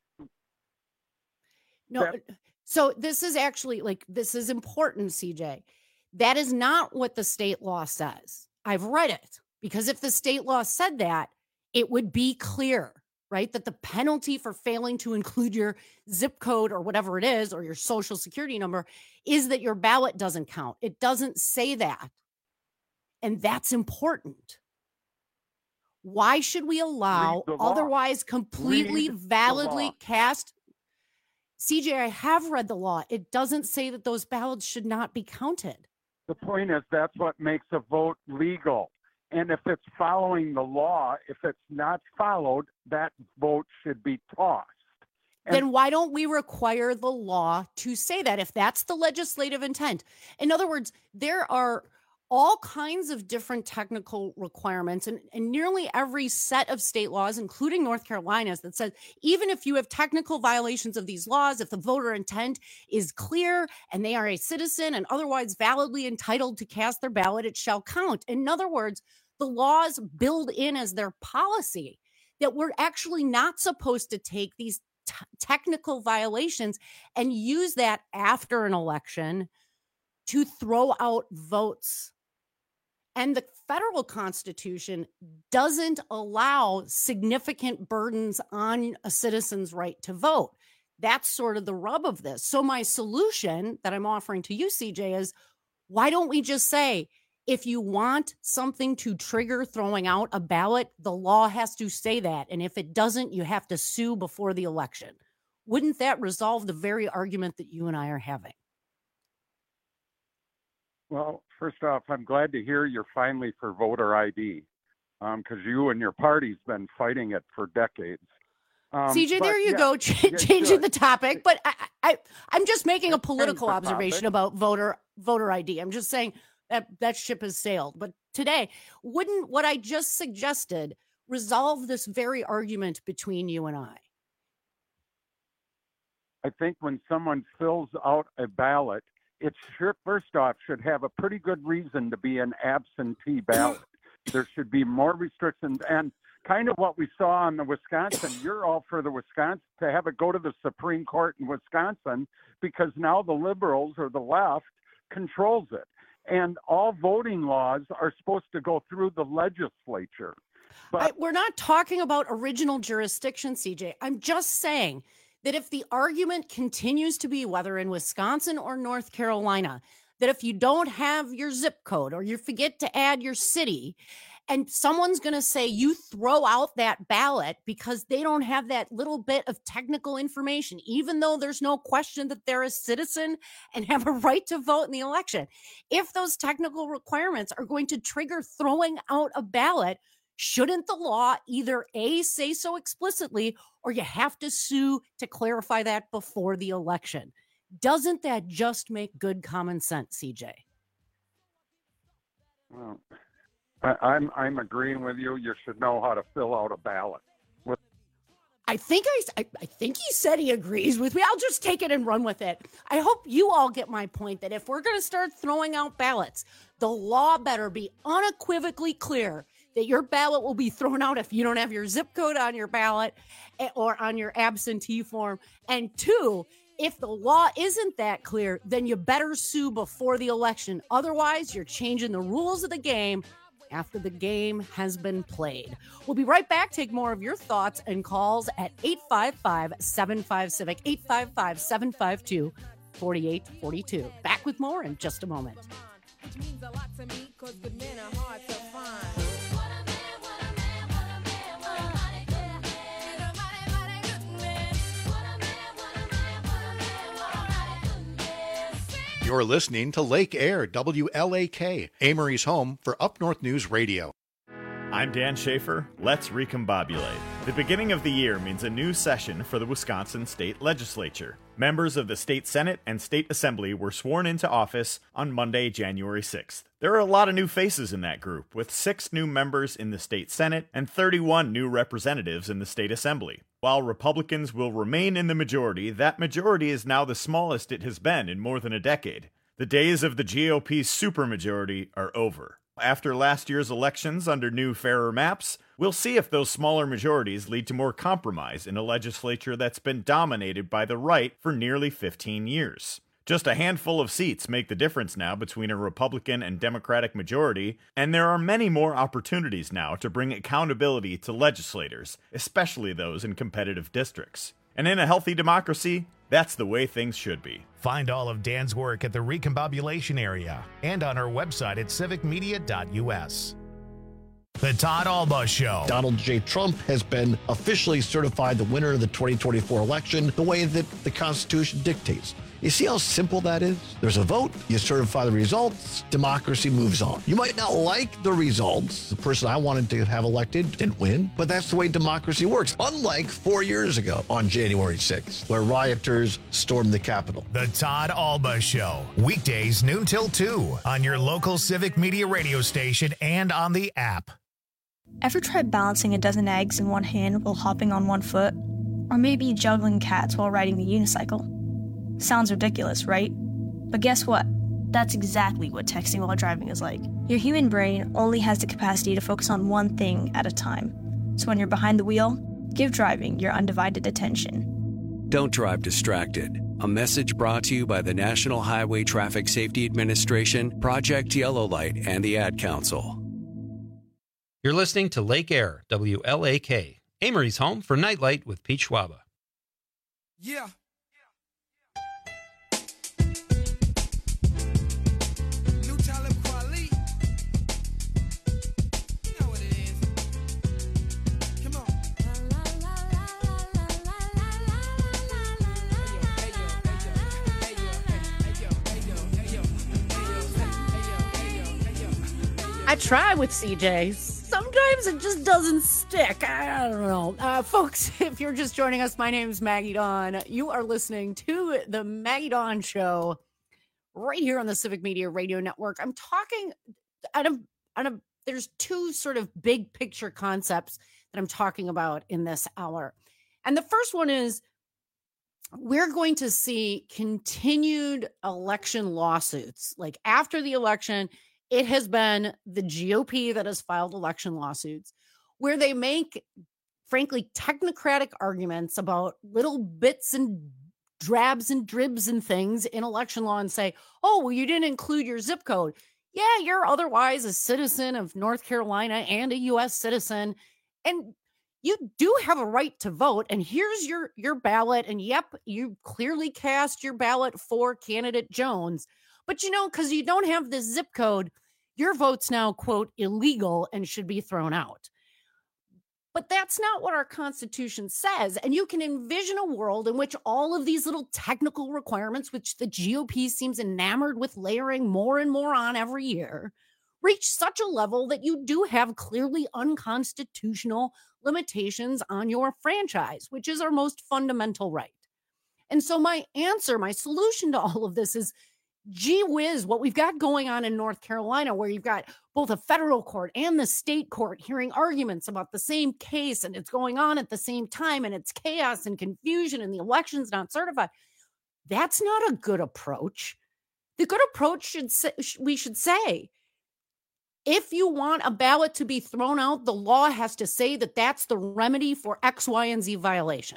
No. So this is actually this is important, CJ. That is not what the state law says. I've read it, because if the state law said that, it would be clear, right? That the penalty for failing to include your zip code or whatever it is, or your social security number, is that your ballot doesn't count. It doesn't say that. And that's important. Why should we allow otherwise completely validly cast? CJ, I have read the law. It doesn't say that those ballots should not be counted. The point is, that's what makes a vote legal. And if it's following the law, if it's not followed, that vote should be tossed. Then why don't we require the law to say that, if that's the legislative intent? In other words, there are all kinds of different technical requirements, and nearly every set of state laws, including North Carolina's, that says even if you have technical violations of these laws, if the voter intent is clear and they are a citizen and otherwise validly entitled to cast their ballot, it shall count. In other words, the laws build in as their policy that we're actually not supposed to take these technical violations and use that after an election to throw out votes. And the federal Constitution doesn't allow significant burdens on a citizen's right to vote. That's sort of the rub of this. So my solution that I'm offering to you, CJ, is why don't we just say, if you want something to trigger throwing out a ballot, the law has to say that. And if it doesn't, you have to sue before the election. Wouldn't that resolve the very argument that you and I are having? Well, first off, I'm glad to hear you're finally for voter ID, because you and your party's been fighting it for decades. CJ, there you go, changing the topic. But I'm just making a political observation about voter ID. I'm just saying that ship has sailed. But today, wouldn't what I just suggested resolve this very argument between you and I? I think when someone fills out a ballot, it should, first off, should have a pretty good reason to be an absentee ballot. There should be more restrictions, and kind of what we saw in the Wisconsin. You're all for the Wisconsin, to have it go to the Supreme Court in Wisconsin, because now the liberals or the left controls it. And all voting laws are supposed to go through the legislature. But we're not talking about original jurisdiction, CJ. I'm just saying that if the argument continues to be, whether in Wisconsin or North Carolina, that if you don't have your zip code or you forget to add your city, and someone's going to say you throw out that ballot because they don't have that little bit of technical information, even though there's no question that they're a citizen and have a right to vote in the election. If those technical requirements are going to trigger throwing out a ballot, shouldn't the law either A, say so explicitly, or you have to sue to clarify that before the election? Doesn't that just make good common sense, CJ? Well, I'm agreeing with you. You should know how to fill out a ballot. I think he said he agrees with me. I'll just take it and run with it. I hope you all get my point that if we're going to start throwing out ballots, the law better be unequivocally clear that your ballot will be thrown out if you don't have your zip code on your ballot or on your absentee form. And two, if the law isn't that clear, then you better sue before the election. Otherwise, you're changing the rules of the game after the game has been played. We'll be right back. Take more of your thoughts and calls at 855-75-CIVIC, 855-752-4842. Back with more in just a moment. Which means a lot to me, 'cause good men are hard to find. You're listening to Lake Air, WLAK, Amory's home for Up North News Radio. I'm Dan Schaefer. Let's recombobulate. The beginning of the year means a new session for the Wisconsin State Legislature. Members of the State Senate and State Assembly were sworn into office on Monday, January 6th. There are a lot of new faces in that group, with 6 new members in the State Senate and 31 new representatives in the State Assembly. While Republicans will remain in the majority, that majority is now the smallest it has been in more than a decade. The days of the GOP supermajority are over. After last year's elections under new, fairer maps, we'll see if those smaller majorities lead to more compromise in a legislature that's been dominated by the right for nearly 15 years. Just a handful of seats make the difference now between a Republican and Democratic majority, and there are many more opportunities now to bring accountability to legislators, especially those in competitive districts. And in a healthy democracy, that's the way things should be. Find all of Dan's work at the Recombobulation Area and on our website at civicmedia.us. The Todd Alba Show. Donald J. Trump has been officially certified the winner of the 2024 election the way that the Constitution dictates. You see how simple that is? There's a vote, you certify the results, democracy moves on. You might not like the results. The person I wanted to have elected didn't win, but that's the way democracy works. Unlike 4 years ago on January 6th, where rioters stormed the Capitol. The Todd Alba Show. Weekdays noon till 2 on your local Civic Media radio station and on the app. Ever tried balancing a dozen eggs in one hand while hopping on one foot? Or maybe juggling cats while riding the unicycle? Sounds ridiculous, right? But guess what? That's exactly what texting while driving is like. Your human brain only has the capacity to focus on one thing at a time. So when you're behind the wheel, give driving your undivided attention. Don't drive distracted. A message brought to you by the National Highway Traffic Safety Administration, Project Yellow Light, and the Ad Council. You're listening to Lake Air, WLAK, Amory's home for Nightlight with Pete Schwaba. Yeah. I try with CJ. Sometimes it just doesn't stick. I don't know. Folks, if you're just joining us, my name is Maggie Dawn. You are listening to the Maggie Dawn Show right here on the Civic Media Radio Network. I'm talking there's two sort of big picture concepts that I'm talking about in this hour. And the first one is we're going to see continued election lawsuits. Like after the election, it has been the GOP that has filed election lawsuits where they make, frankly, technocratic arguments about little bits and drabs and dribs and things in election law and say, oh, well, you didn't include your zip code. Yeah, you're otherwise a citizen of North Carolina and a U.S. citizen, and you do have a right to vote. And here's your ballot. And yep, you clearly cast your ballot for candidate Jones. But, because you don't have this zip code, your vote's now, quote, illegal and should be thrown out. But that's not what our Constitution says. And you can envision a world in which all of these little technical requirements, which the GOP seems enamored with layering more and more on every year, reach such a level that you do have clearly unconstitutional limitations on your franchise, which is our most fundamental right. And so my solution to all of this is, gee whiz, what we've got going on in North Carolina, where you've got both a federal court and the state court hearing arguments about the same case, and it's going on at the same time, and it's chaos and confusion, and the election's not certified. That's not a good approach. The good approach we should say, if you want a ballot to be thrown out, the law has to say that that's the remedy for X, Y, and Z violation.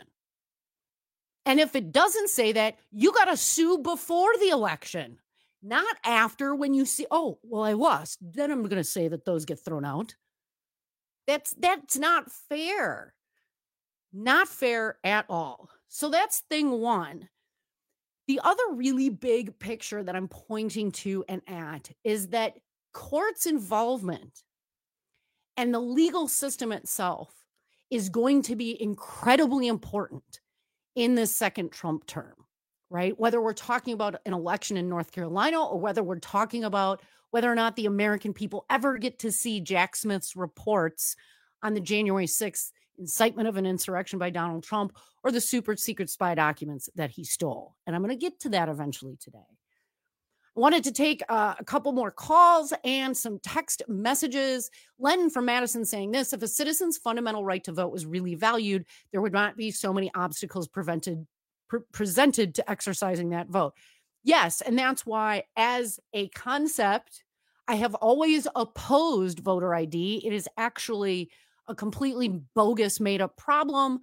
And if it doesn't say that, you got to sue before the election, not after when you see, oh, well, I lost. Then I'm going to say that those get thrown out. That's not fair. Not fair at all. So that's thing one. The other really big picture that I'm pointing to and at is that courts' involvement and the legal system itself is going to be incredibly important in this second Trump term, right? Whether we're talking about an election in North Carolina or whether we're talking about whether or not the American people ever get to see Jack Smith's reports on the January 6th incitement of an insurrection by Donald Trump or the super secret spy documents that he stole. And I'm going to get to that eventually today. Wanted to take a couple more calls and some text messages. Len from Madison saying this: if a citizen's fundamental right to vote was really valued, there would not be so many obstacles presented to exercising that vote. Yes, and that's why, as a concept, I have always opposed voter ID. It is actually a completely bogus, made-up problem,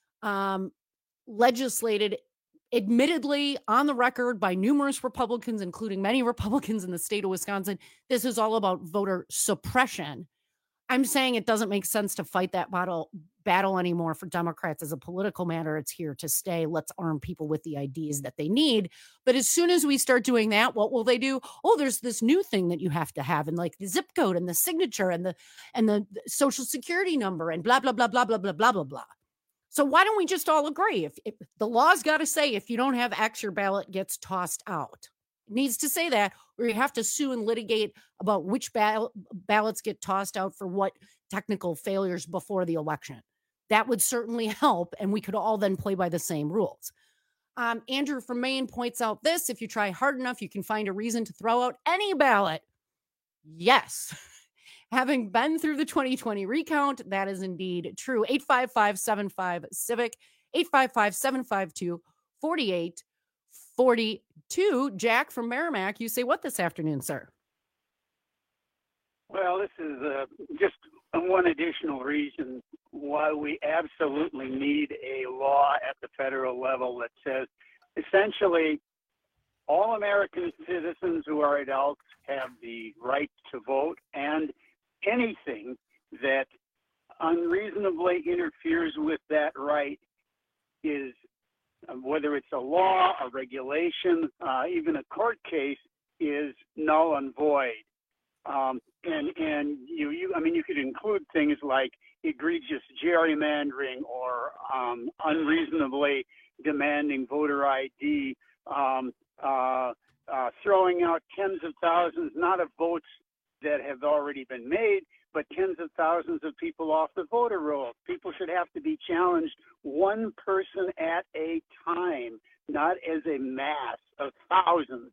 legislated admittedly on the record by numerous Republicans, including many Republicans in the state of Wisconsin. This is all about voter suppression. I'm saying it doesn't make sense to fight that battle anymore for Democrats as a political matter. It's here to stay. Let's arm people with the IDs that they need. But as soon as we start doing that, what will they do? Oh, there's this new thing that you have to have, and like the zip code and the signature and the social security number and blah, blah, blah, blah, blah, blah, blah, blah, blah. So why don't we just all agree? If the law's got to say, if you don't have X, your ballot gets tossed out. It needs to say that, or you have to sue and litigate about which ballots get tossed out for what technical failures before the election. That would certainly help, and we could all then play by the same rules. Andrew from Maine points out this: if you try hard enough, you can find a reason to throw out any ballot. Yes. Having been through the 2020 recount, that is indeed true. 855-75-CIVIC, 855-752-4842. Jack from Merrimack, you say what this afternoon, sir? Well, this is just one additional reason why we absolutely need a law at the federal level that says essentially all American citizens who are adults have the right to vote, and anything that unreasonably interferes with that right is, whether it's a law, a regulation, even a court case, is null and void. And you could include things like egregious gerrymandering or unreasonably demanding voter ID, throwing out tens of thousands, not of votes that have already been made, but tens of thousands of people off the voter rolls. People should have to be challenged one person at a time, not as a mass of thousands.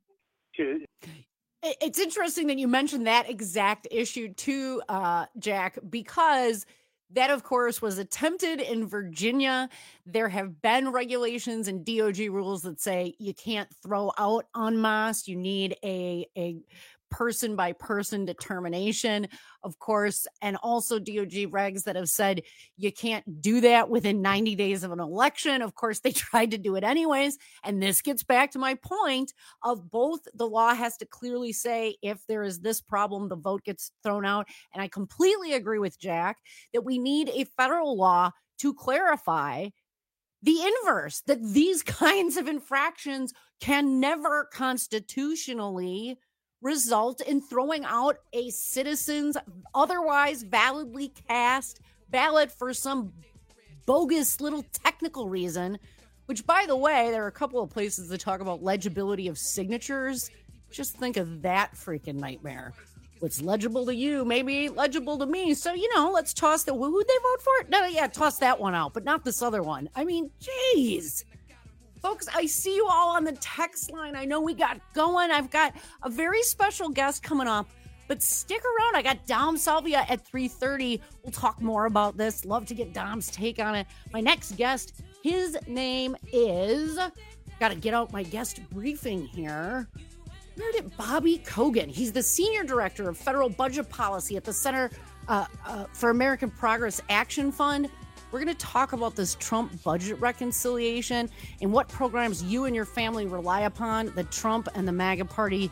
It's interesting that you mentioned that exact issue too, Jack, because that, of course, was attempted in Virginia. There have been regulations and DOJ rules that say you can't throw out en masse. You need a person by person determination, of course, and also DOJ regs that have said you can't do that within 90 days of an election. Of course, they tried to do it anyways. And this gets back to my point of both the law has to clearly say if there is this problem, the vote gets thrown out. And I completely agree with Jack that we need a federal law to clarify the inverse, that these kinds of infractions can never constitutionally result in throwing out a citizen's otherwise validly cast ballot for some bogus little technical reason, which, by the way, there are a couple of places that talk about legibility of signatures. Just think of that freaking nightmare. What's legible to you maybe ain't legible to me. So, let's toss who'd they vote for? No, yeah, toss that one out, but not this other one. I mean, geez. Folks, I see you all on the text line. I know we got going. I've got a very special guest coming up, but stick around. I got Dom Salvia at 3:30. We'll talk more about this. Love to get Dom's take on it. My next guest, his name is, got to get out my guest briefing here. Where did Bobby Kogan? He's the Senior Director of Federal Budget Policy at the Center for American Progress Action Fund. We're going to talk about this Trump budget reconciliation and what programs you and your family rely upon the Trump and the MAGA party.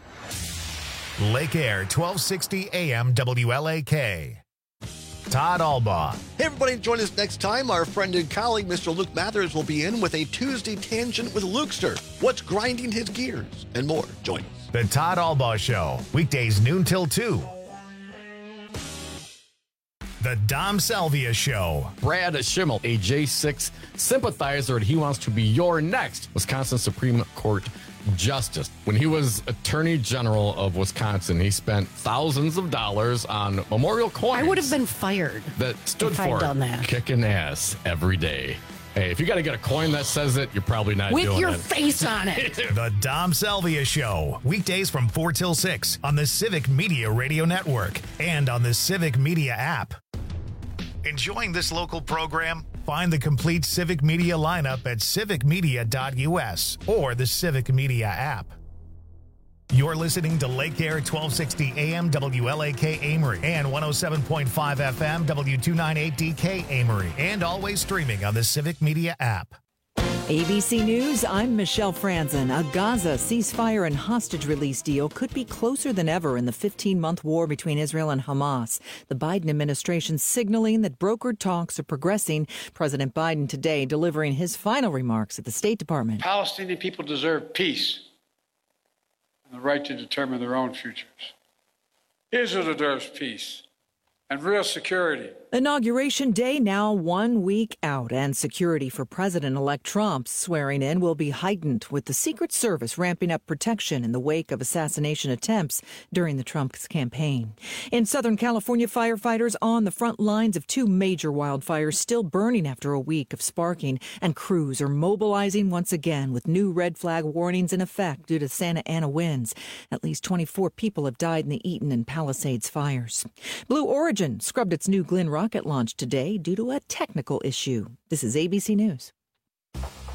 Lake Air, 1260 AM WLAK. Todd Albaugh. Hey, everybody, join us next time. Our friend and colleague, Mr. Luke Mathers, will be in with a Tuesday Tangent with Lukester. What's grinding his gears? And more. Join us. The Todd Albaugh Show, weekdays noon till 2. The Dom Salvia Show. Brad Schimmel, a J6 sympathizer, and he wants to be your next Wisconsin Supreme Court Justice. When he was Attorney General of Wisconsin, he spent thousands of dollars on memorial coins. I would have been fired that stood if for I'd done that. Kicking ass every day. Hey, if you got to get a coin that says it, you're probably not doing it. With your face on it. The Dom Salvia Show, weekdays from 4 till 6 on the Civic Media Radio Network and on the Civic Media app. Enjoying this local program? Find the complete Civic Media lineup at civicmedia.us or the Civic Media app. You're listening to Lake Air 1260 AM WLAK Amory and 107.5 FM W298DK Amory, and always streaming on the Civic Media app. ABC News, I'm Michelle Franzen. A Gaza ceasefire and hostage release deal could be closer than ever in the 15-month war between Israel and Hamas. The Biden administration signaling that brokered talks are progressing. President Biden today delivering his final remarks at the State Department. Palestinian people deserve peace and the right to determine their own futures. Israel deserves peace and real security. Inauguration Day now 1 week out, and security for President-elect Trump's swearing in will be heightened, with the Secret Service ramping up protection in the wake of assassination attempts during the Trump's campaign. In Southern California, firefighters on the front lines of 2 major wildfires still burning after a week of sparking, and crews are mobilizing once again with new red flag warnings in effect due to Santa Ana winds. At least 24 people have died in the Eaton and Palisades fires. Blue Origin scrubbed its new Glenn rocket launch today due to a technical issue. This is ABC News.